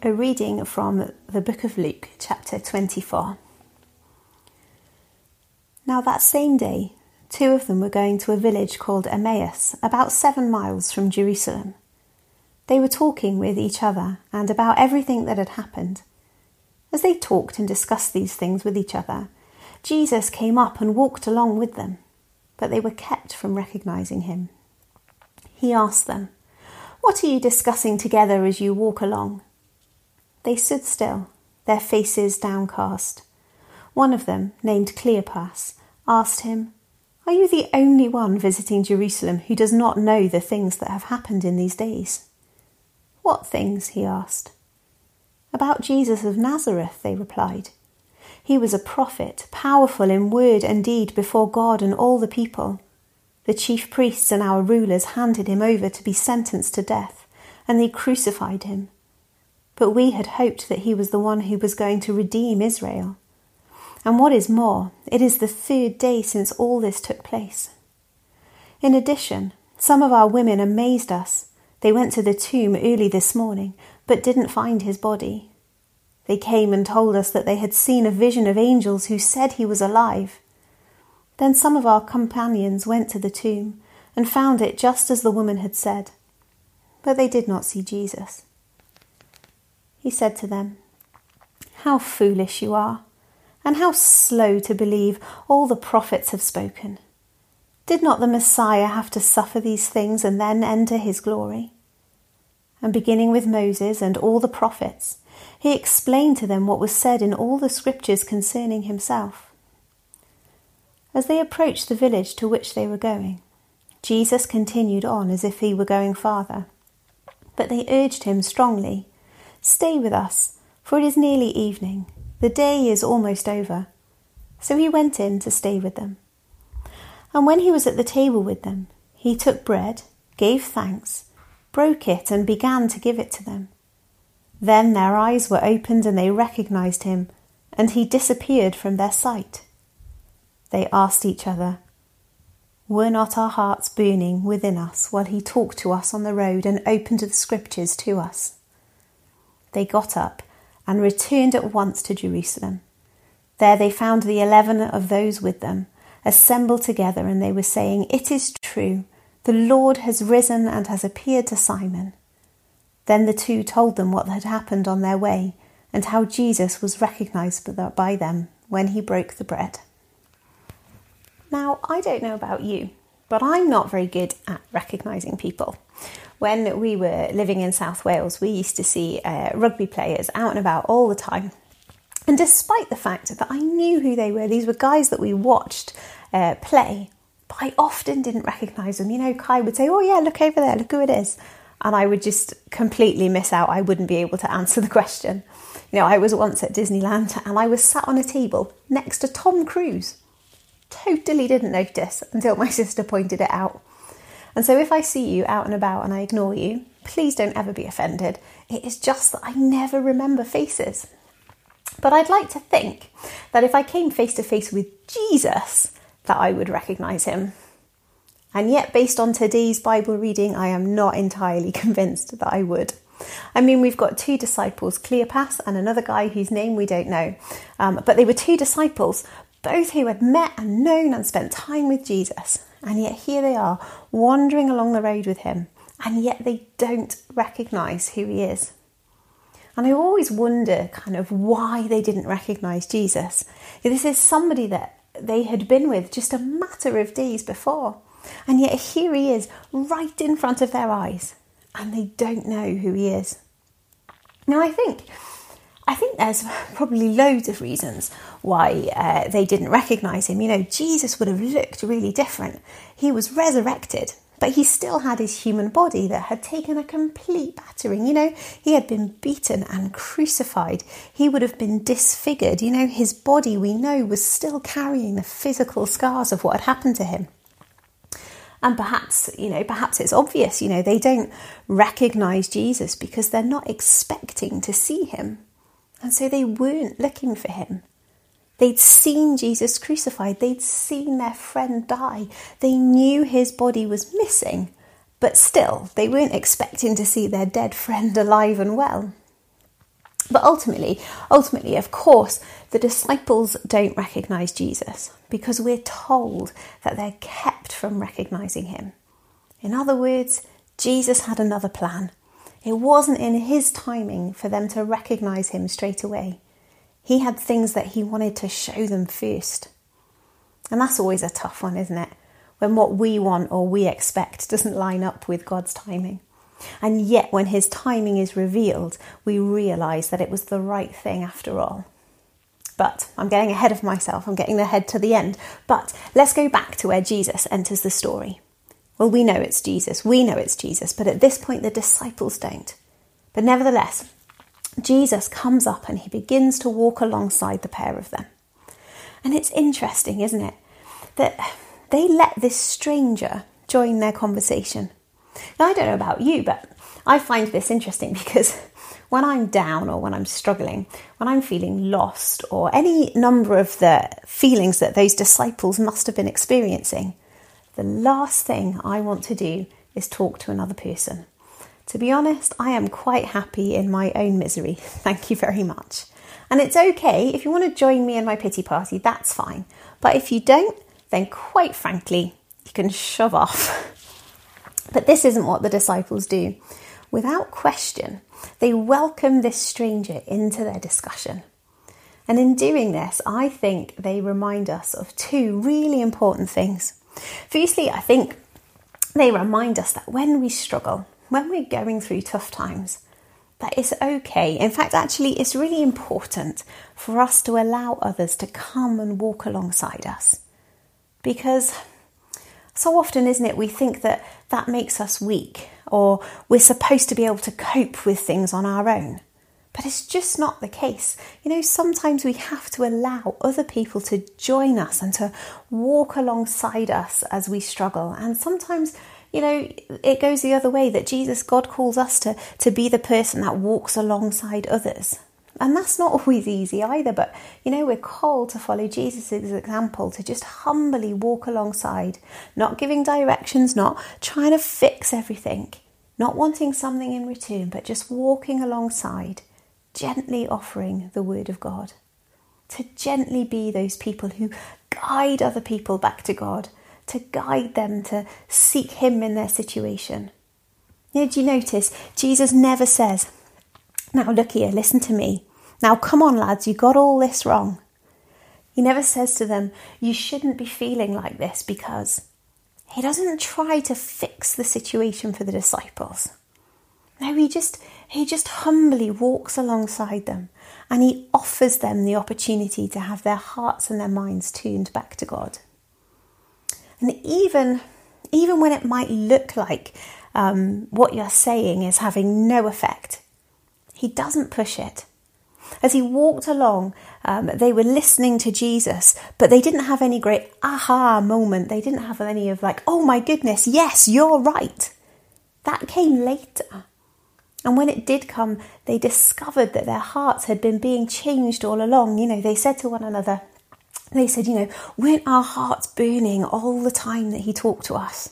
A reading from the book of Luke, chapter 24. Now that same day, 2 of them were going to a village called Emmaus, about 7 miles from Jerusalem. They were talking with each other and about everything that had happened. As they talked and discussed these things with each other, Jesus came up and walked along with them, but they were kept from recognizing him. He asked them, "What are you discussing together as you walk along?" They stood still, their faces downcast. One of them, named Cleopas, asked him, "Are you the only one visiting Jerusalem who does not know the things that have happened in these days?" "What things?" he asked. "About Jesus of Nazareth," they replied. "He was a prophet, powerful in word and deed before God and all the people. The chief priests and our rulers handed him over to be sentenced to death, and they crucified him. But we had hoped that he was the one who was going to redeem Israel. And what is more, it is the 3rd day since all this took place. In addition, some of our women amazed us. They went to the tomb early this morning, but didn't find his body. They came and told us that they had seen a vision of angels who said he was alive. Then some of our companions went to the tomb and found it just as the woman had said, but they did not see Jesus." He said to them, "How foolish you are, and how slow to believe all the prophets have spoken. Did not the Messiah have to suffer these things and then enter his glory?" And beginning with Moses and all the prophets, he explained to them what was said in all the scriptures concerning himself. As they approached the village to which they were going, Jesus continued on as if he were going farther. But they urged him strongly, "Stay with us, for it is nearly evening. The day is almost over." So he went in to stay with them. And when he was at the table with them, he took bread, gave thanks, broke it, and began to give it to them. Then their eyes were opened and they recognized him, and he disappeared from their sight. They asked each other, "Were not our hearts burning within us while he talked to us on the road and opened the scriptures to us?" They got up and returned at once to Jerusalem. There they found the 11 of those with them, assembled together, and they were saying, "It is true, the Lord has risen and has appeared to Simon." Then the 2 told them what had happened on their way and how Jesus was recognized by them when he broke the bread. Now, I don't know about you, but I'm not very good at recognizing people. When we were living in South Wales, we used to see rugby players out and about all the time. And despite the fact that I knew who they were, these were guys that we watched play, but I often didn't recognise them. You know, Kai would say, "Oh yeah, look over there, look who it is." And I would just completely miss out. I wouldn't be able to answer the question. You know, I was once at Disneyland and I was sat on a table next to Tom Cruise. Totally didn't notice until my sister pointed it out. And so if I see you out and about and I ignore you, please don't ever be offended. It is just that I never remember faces. But I'd like to think that if I came face to face with Jesus, that I would recognise him. And yet, based on today's Bible reading, I am not entirely convinced that I would. I mean, we've got 2 disciples, Cleopas and another guy whose name we don't know. But they were 2 disciples, both who had met and known and spent time with Jesus. And yet here they are, wandering along the road with him, and yet they don't recognise who he is. And I always wonder kind of why they didn't recognise Jesus. This is somebody that they had been with just a matter of days before. And yet here he is, right in front of their eyes, and they don't know who he is. Now I think there's probably loads of reasons why they didn't recognise him. You know, Jesus would have looked really different. He was resurrected, but he still had his human body that had taken a complete battering. You know, he had been beaten and crucified. He would have been disfigured. You know, his body, we know, was still carrying the physical scars of what had happened to him. And perhaps it's obvious, they don't recognise Jesus because they're not expecting to see him. And so they weren't looking for him. They'd seen Jesus crucified. They'd seen their friend die. They knew his body was missing, but still, they weren't expecting to see their dead friend alive and well. But ultimately, of course, the disciples don't recognise Jesus because we're told that they're kept from recognising him. In other words, Jesus had another plan. It wasn't in his timing for them to recognise him straight away. He had things that he wanted to show them first. And that's always a tough one, isn't it? When what we want or we expect doesn't line up with God's timing. And yet when his timing is revealed, we realise that it was the right thing after all. But I'm getting ahead of myself. I'm getting ahead to the end. But let's go back to where Jesus enters the story. Well, we know it's Jesus. But at this point, the disciples don't. But nevertheless, Jesus comes up and he begins to walk alongside the pair of them. And it's interesting, isn't it, that they let this stranger join their conversation. Now, I don't know about you, but I find this interesting because when I'm down or when I'm struggling, when I'm feeling lost or any number of the feelings that those disciples must have been experiencing, the last thing I want to do is talk to another person. To be honest, I am quite happy in my own misery. Thank you very much. And it's okay, if you want to join me in my pity party, that's fine. But if you don't, then quite frankly, you can shove off. But this isn't what the disciples do. Without question, they welcome this stranger into their discussion. And in doing this, I think they remind us of two really important things. Firstly, I think they remind us that when we struggle, when we're going through tough times, that it's okay. In fact, actually, it's really important for us to allow others to come and walk alongside us. Because so often, isn't it, we think that that makes us weak or we're supposed to be able to cope with things on our own. But it's just not the case. You know, sometimes we have to allow other people to join us and to walk alongside us as we struggle. And sometimes, you know, it goes the other way, that God calls us to be the person that walks alongside others. And that's not always easy either, but, you know, we're called to follow Jesus' example, to just humbly walk alongside, not giving directions, not trying to fix everything, not wanting something in return, but just walking alongside, gently offering the word of God, to gently be those people who guide other people back to God, to guide them to seek him in their situation. You know, do you notice Jesus never says, "Now look here, listen to me. Now come on lads, you got all this wrong." He never says to them, "You shouldn't be feeling like this," because he doesn't try to fix the situation for the disciples. No, he just humbly walks alongside them and he offers them the opportunity to have their hearts and their minds tuned back to God. And even when it might look like what you're saying is having no effect, he doesn't push it. As he walked along, they were listening to Jesus, but they didn't have any great aha moment. They didn't have any of like, "Oh my goodness, yes, you're right." That came later. And when it did come, they discovered that their hearts had been being changed all along. You know, they said to one another, they said, you know, "Weren't our hearts burning all the time that he talked to us?"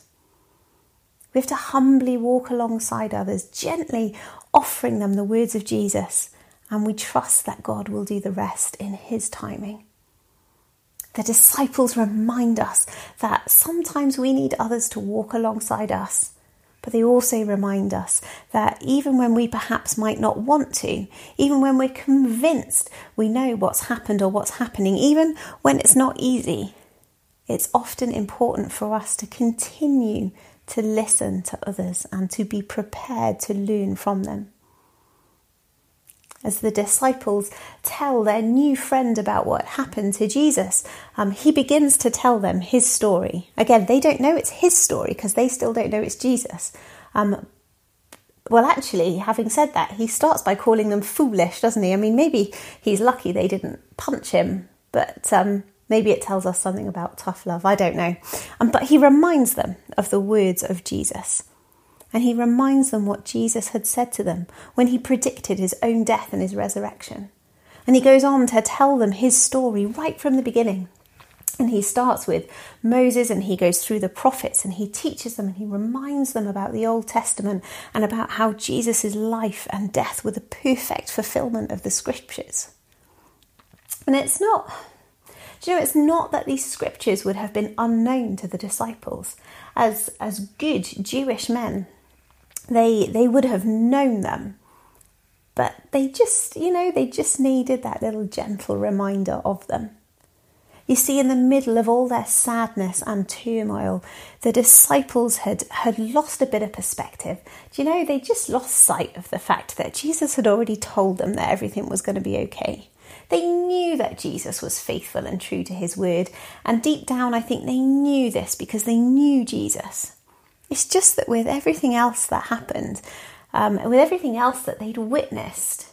We have to humbly walk alongside others, gently offering them the words of Jesus, and we trust that God will do the rest in his timing. The disciples remind us that sometimes we need others to walk alongside us, but they also remind us that even when we perhaps might not want to, even when we're convinced we know what's happened or what's happening, even when it's not easy, it's often important for us to continue to listen to others and to be prepared to learn from them. As the disciples tell their new friend about what happened to Jesus, he begins to tell them his story. Again, they don't know it's his story because they still don't know it's Jesus. Well, actually, having said that, he starts by calling them foolish, doesn't he? I mean, maybe he's lucky they didn't punch him, but maybe it tells us something about tough love. I don't know. But he reminds them of the words of Jesus. And he reminds them what Jesus had said to them when he predicted his own death and his resurrection. And he goes on to tell them his story right from the beginning. And he starts with Moses and he goes through the prophets and he teaches them and he reminds them about the Old Testament and about how Jesus' life and death were the perfect fulfillment of the scriptures. And it's not that these scriptures would have been unknown to the disciples. As good Jewish men, they would have known them. But they just needed that little gentle reminder of them. You see, in the middle of all their sadness and turmoil, the disciples had lost a bit of perspective. They just lost sight of the fact that Jesus had already told them that everything was going to be okay. They knew that Jesus was faithful and true to his word. And deep down, I think they knew this because they knew Jesus. It's just that with everything else that happened, with everything else that they'd witnessed,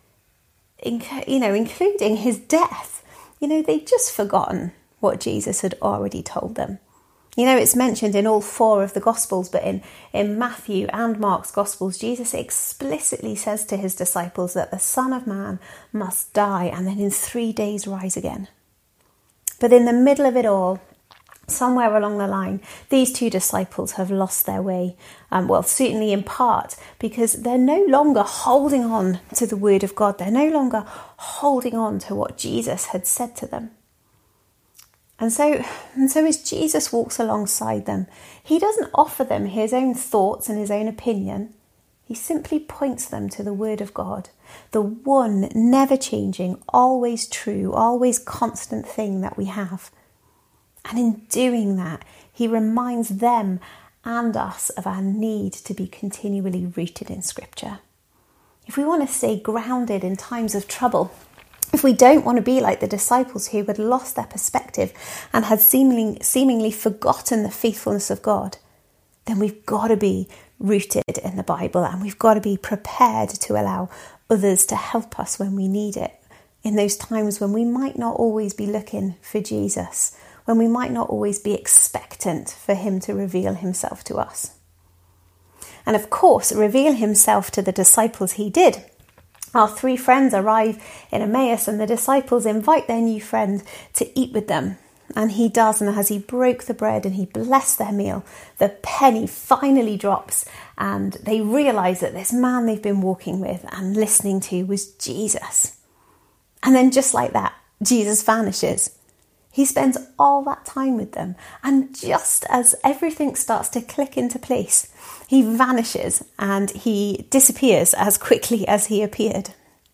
including his death, they'd just forgotten what Jesus had already told them. It's mentioned in all four of the Gospels, but in Matthew and Mark's Gospels, Jesus explicitly says to his disciples that the Son of Man must die and then in 3 days rise again. But in the middle of it all, somewhere along the line, these two disciples have lost their way. Certainly in part because they're no longer holding on to the word of God. They're no longer holding on to what Jesus had said to them. And so as Jesus walks alongside them, he doesn't offer them his own thoughts and his own opinion. He simply points them to the word of God, the one never changing, always true, always constant thing that we have. And in doing that, he reminds them and us of our need to be continually rooted in Scripture. If we want to stay grounded in times of trouble, if we don't want to be like the disciples who had lost their perspective and had seemingly forgotten the faithfulness of God, then we've got to be rooted in the Bible and we've got to be prepared to allow others to help us when we need it, in those times when we might not always be looking for Jesus, when we might not always be expectant for him to reveal himself to us. And of course, reveal himself to the disciples he did. Our three friends arrive in Emmaus and the disciples invite their new friend to eat with them. And he does, and as he broke the bread and he blessed their meal, the penny finally drops and they realise that this man they've been walking with and listening to was Jesus. And then just like that, Jesus vanishes. He spends all that time with them, and just as everything starts to click into place, he vanishes and he disappears as quickly as he appeared.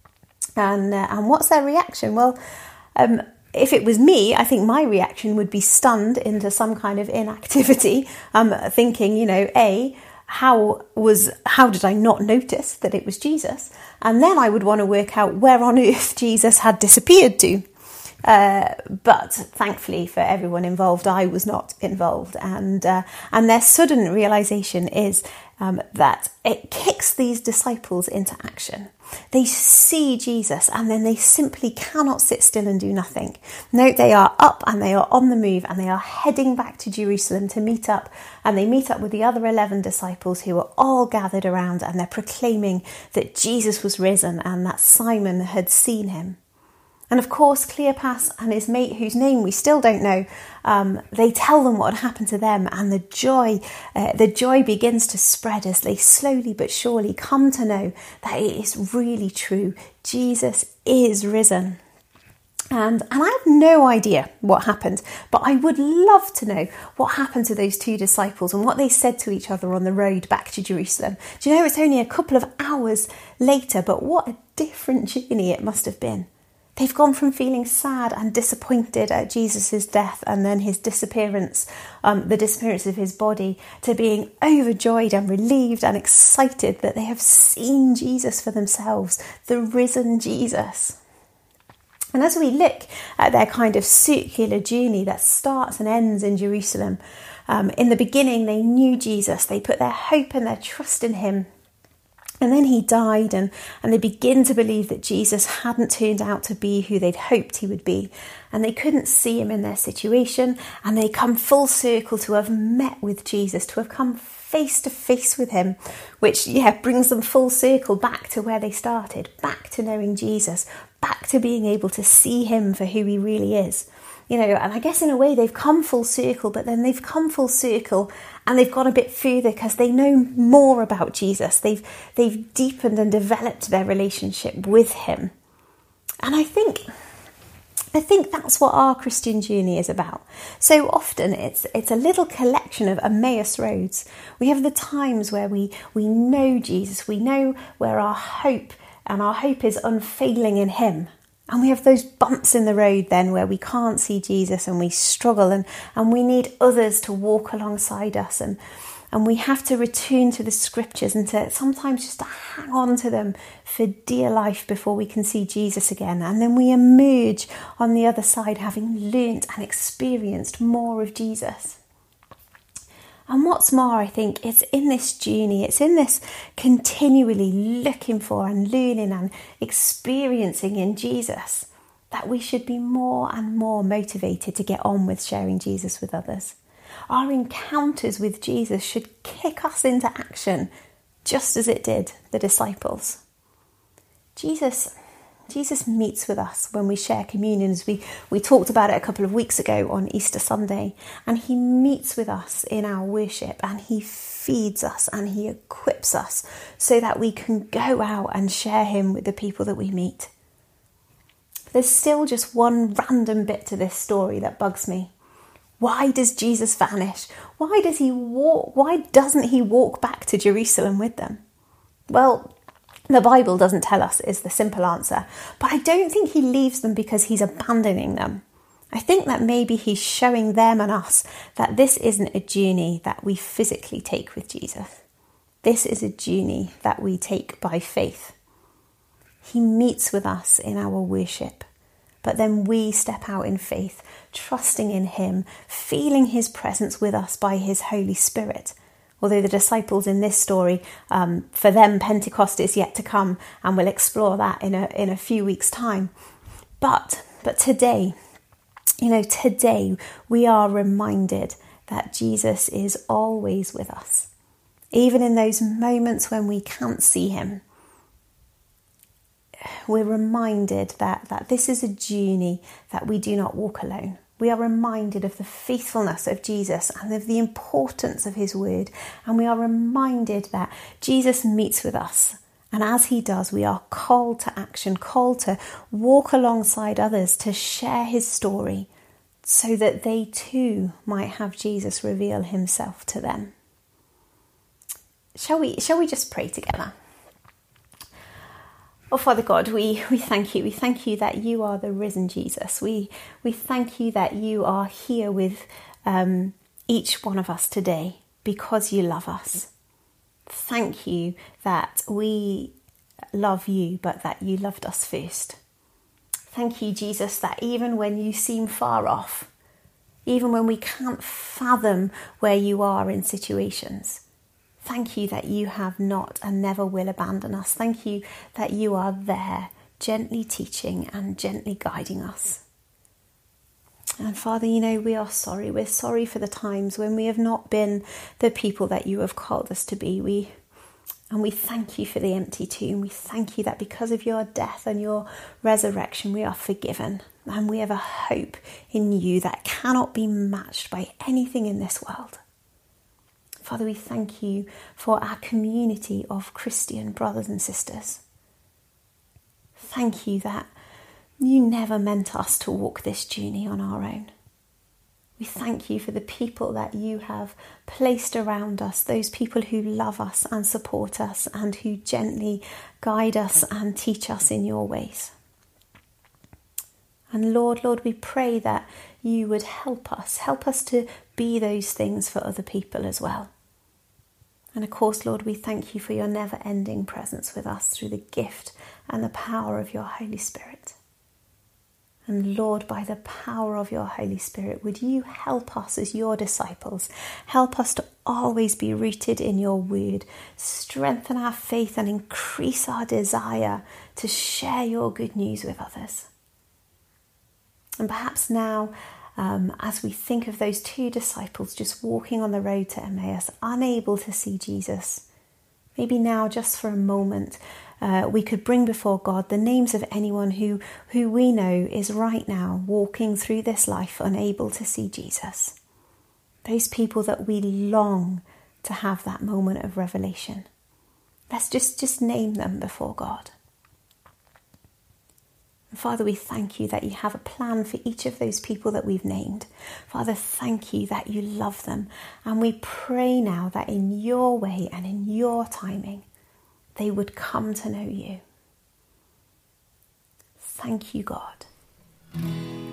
And what's their reaction? Well, if it was me, I think my reaction would be stunned into some kind of inactivity, thinking, how did I not notice that it was Jesus? And then I would want to work out where on earth Jesus had disappeared to. But thankfully for everyone involved, I was not involved, and their sudden realization is that it kicks these disciples into action. They see Jesus and then they simply cannot sit still and do nothing. No, they are up and they are on the move and they are heading back to Jerusalem to meet up, and they meet up with the other 11 disciples who are all gathered around, and they're proclaiming that Jesus was risen and that Simon had seen him. And of course, Cleopas and his mate, whose name we still don't know, they tell them what had happened to them, and the joy begins to spread as they slowly but surely come to know that it is really true. Jesus is risen. And I have no idea what happened, but I would love to know what happened to those two disciples and what they said to each other on the road back to Jerusalem. Do you know, it's only a couple of hours later, but what a different journey it must have been. They've gone from feeling sad and disappointed at Jesus' death and then his disappearance, the disappearance of his body, to being overjoyed and relieved and excited that they have seen Jesus for themselves, the risen Jesus. And as we look at their kind of circular journey that starts and ends in Jerusalem, in the beginning they knew Jesus, they put their hope and their trust in him. And then he died, and they begin to believe that Jesus hadn't turned out to be who they'd hoped he would be. And they couldn't see him in their situation, and they come full circle to have met with Jesus, to have come face to face with him, which, brings them full circle back to where they started, back to knowing Jesus, back to being able to see him for who he really is. and I guess in a way they've come full circle, but then they've come full circle and they've gone a bit further because they know more about Jesus. They've deepened and developed their relationship with him. And I think that's what our Christian journey is about. So often it's a little collection of Emmaus roads. We have the times where we know Jesus, we know where our hope is unfailing in him. And we have those bumps in the road then where we can't see Jesus and we struggle and we need others to walk alongside us and we have to return to the scriptures and to sometimes just to hang on to them for dear life before we can see Jesus again. And then we emerge on the other side having learnt and experienced more of Jesus. And what's more, I think, it's in this journey, it's in this continually looking for and learning and experiencing in Jesus that we should be more and more motivated to get on with sharing Jesus with others. Our encounters with Jesus should kick us into action, just as it did the disciples. Jesus meets with us when we share communion, as we talked about it a couple of weeks ago on Easter Sunday, and he meets with us in our worship and he feeds us and he equips us so that we can go out and share him with the people that we meet. There's still just one random bit to this story that bugs me. Why does Jesus vanish? Why doesn't he walk back to Jerusalem with them? Well, the Bible doesn't tell us is the simple answer, but I don't think he leaves them because he's abandoning them. I think that maybe he's showing them and us that this isn't a journey that we physically take with Jesus. This is a journey that we take by faith. He meets with us in our worship, but then we step out in faith, trusting in him, feeling his presence with us by his Holy Spirit. Although the disciples in this story, for them, Pentecost is yet to come, and we'll explore that in a few weeks' time. But today, today we are reminded that Jesus is always with us. Even in those moments when we can't see him, we're reminded that this is a journey that we do not walk alone. We are reminded of the faithfulness of Jesus and of the importance of his word. And we are reminded that Jesus meets with us. And as he does, we are called to action, called to walk alongside others, to share his story so that they too might have Jesus reveal himself to them. Shall we just pray together? Oh, Father God, we thank you. We thank you that you are the risen Jesus. We thank you that you are here with each one of us today because you love us. Thank you that we love you, but that you loved us first. Thank you, Jesus, that even when you seem far off, even when we can't fathom where you are in situations, thank you that you have not and never will abandon us. Thank you that you are there, gently teaching and gently guiding us. And Father, we are sorry. We're sorry for the times when we have not been the people that you have called us to be. We thank you for the empty tomb. We thank you that because of your death and your resurrection, we are forgiven. And we have a hope in you that cannot be matched by anything in this world. Father, we thank you for our community of Christian brothers and sisters. Thank you that you never meant us to walk this journey on our own. We thank you for the people that you have placed around us, those people who love us and support us and who gently guide us and teach us in your ways. And Lord, we pray that you would help us to be those things for other people as well. And of course, Lord, we thank you for your never-ending presence with us through the gift and the power of your Holy Spirit. And Lord, by the power of your Holy Spirit, would you help us as your disciples? Help us to always be rooted in your word, strengthen our faith and increase our desire to share your good news with others. And perhaps now, as we think of those two disciples just walking on the road to Emmaus, unable to see Jesus, maybe now, just for a moment, we could bring before God the names of anyone who we know is right now walking through this life unable to see Jesus. Those people that we long to have that moment of revelation. Let's just name them before God. And Father, we thank you that you have a plan for each of those people that we've named. Father, thank you that you love them. And we pray now that in your way and in your timing, they would come to know you. Thank you, God.